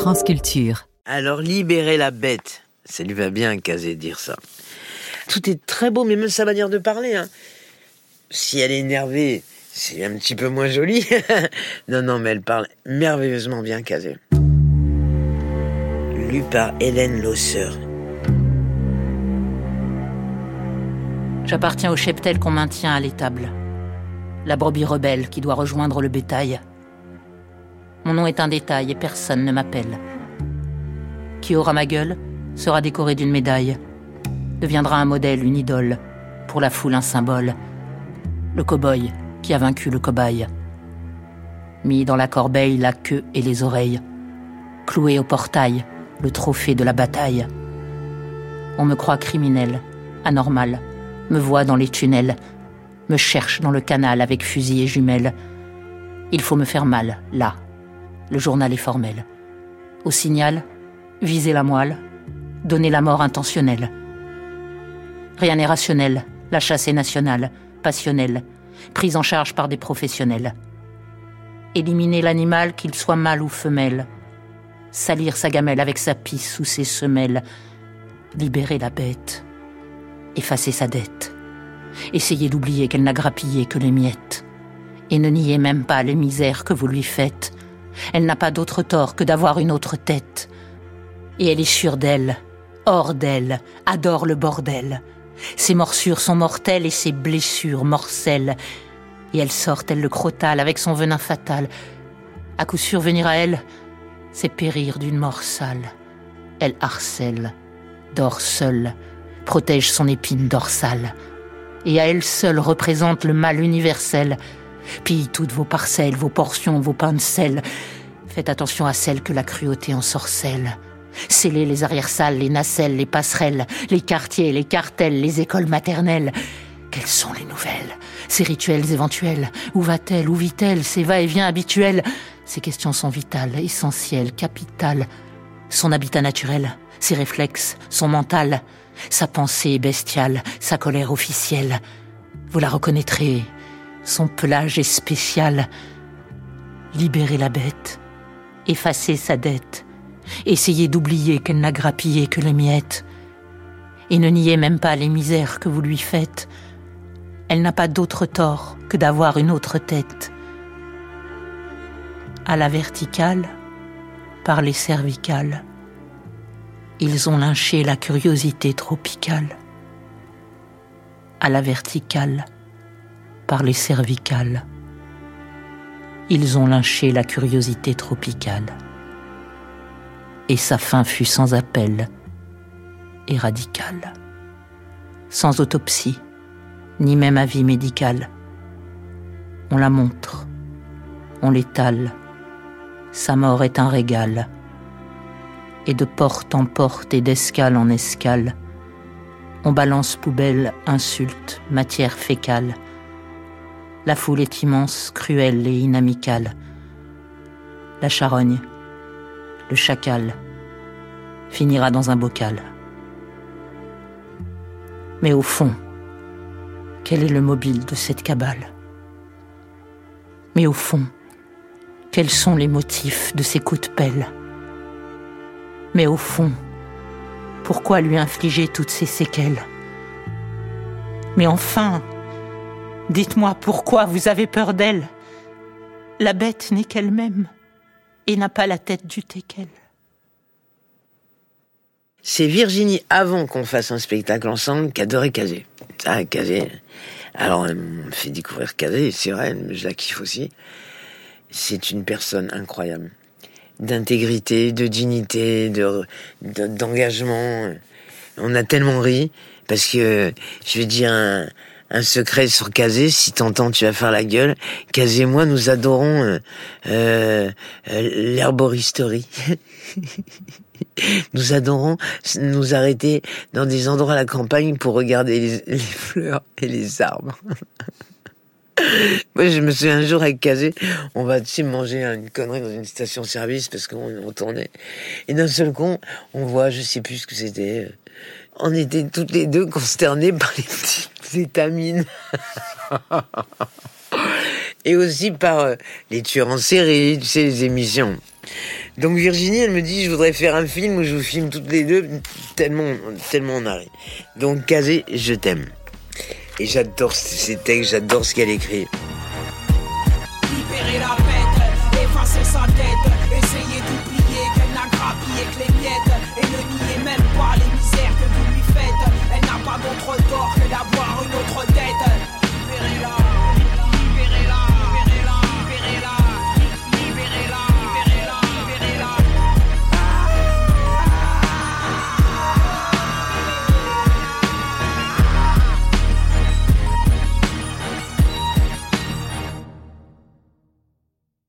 France Culture. Alors, libérer la bête. Ça lui va bien, Cazé, dire ça. Tout est très beau, mais même sa manière de parler. Si elle est énervée, c'est un petit peu moins joli. Non, mais elle parle merveilleusement bien, Cazé. Lu par Hélène Losseur. J'appartiens au cheptel qu'on maintient à l'étable. La brebis rebelle qui doit rejoindre le bétail. Mon nom est un détail et personne ne m'appelle. Qui aura ma gueule sera décoré d'une médaille. Deviendra un modèle, une idole. Pour la foule, un symbole. Le cow-boy qui a vaincu le cobaye. Mis dans la corbeille, la queue et les oreilles. Cloué au portail, le trophée de la bataille. On me croit criminel, anormal. Me voit dans les tunnels. Me cherche dans le canal avec fusil et jumelles. Il faut me faire mal, là. Le journal est formel. Au signal, viser la moelle, donner la mort intentionnelle. Rien n'est rationnel, la chasse est nationale, passionnelle, prise en charge par des professionnels. Éliminer l'animal, qu'il soit mâle ou femelle. Salir sa gamelle avec sa pisse ou ses semelles. Libérer la bête. Effacer sa dette. Essayer d'oublier qu'elle n'a grappillé que les miettes. Et ne niez même pas les misères que vous lui faites. Elle n'a pas d'autre tort que d'avoir une autre tête. Et elle est sûre d'elle, hors d'elle, adore le bordel. Ses morsures sont mortelles et ses blessures morcelles. Et elle sort, elle le crotal avec son venin fatal. À coup sûr, venir à elle, c'est périr d'une mort sale. Elle harcèle, dort seule, protège son épine dorsale. Et à elle seule représente le mal universel. Pille toutes vos parcelles, vos portions, vos pains de sel. Faites attention à celles que la cruauté ensorcelle. Scellez les arrière-salles, les nacelles, les passerelles, les quartiers, les cartels, les écoles maternelles. Quelles sont les nouvelles? Ces rituels éventuels? Où va-t-elle? Où vit-elle? Ces va-et-vient habituels? Ces questions sont vitales, essentielles, capitales. Son habitat naturel, ses réflexes, son mental, sa pensée bestiale, sa colère officielle. Vous la reconnaîtrez. Son pelage est spécial. Libérez la bête. Effacez sa dette. Essayez d'oublier qu'elle n'a grappillé que les miettes. Et ne niez même pas les misères que vous lui faites. Elle n'a pas d'autre tort que d'avoir une autre tête. À la verticale, par les cervicales, ils ont lynché la curiosité tropicale. À la verticale, par les cervicales, ils ont lynché la curiosité tropicale. Et sa fin fut sans appel et radicale. Sans autopsie, ni même avis médical. On la montre, on l'étale. Sa mort est un régal. Et de porte en porte et d'escale en escale, on balance poubelle, insulte, matière fécale. La foule est immense, cruelle et inamicale. La charogne, le chacal, finira dans un bocal. Mais au fond, quel est le mobile de cette cabale? Mais au fond, quels sont les motifs de ces coups de pelle? Mais au fond, pourquoi lui infliger toutes ces séquelles? Mais enfin, dites-moi pourquoi vous avez peur d'elle? La bête n'est qu'elle-même et n'a pas la tête du teckel. C'est Virginie, avant qu'on fasse un spectacle ensemble, qui adorait Cazé. Ah, Cazé. Alors, elle me fait découvrir Cazé, c'est vrai, je la kiffe aussi. C'est une personne incroyable. D'intégrité, de dignité, d'engagement. On a tellement ri, parce que, je vais dire un secret sur Cazé, si t'entends, tu vas faire la gueule. Cazé et moi, nous adorons l'herboristerie. Nous adorons nous arrêter dans des endroits à la campagne pour regarder les fleurs et les arbres. Moi, je me souviens un jour avec Cazé, on va manger une connerie dans une station-service parce qu'on tournait. Et d'un seul coup, on voit, je sais plus ce que c'était. On était toutes les deux consternés par les petites étamines. Et aussi par les tueurs en série, tu sais, les émissions. Donc Virginie, elle me dit, je voudrais faire un film où je vous filme toutes les deux, tellement on arrive. Donc Kazé, je t'aime. Et j'adore ses textes, j'adore ce qu'elle écrit. Libérer la bête, effacer sa tête, essayer d'oublier qu'elle n'a grappillé que les miettes.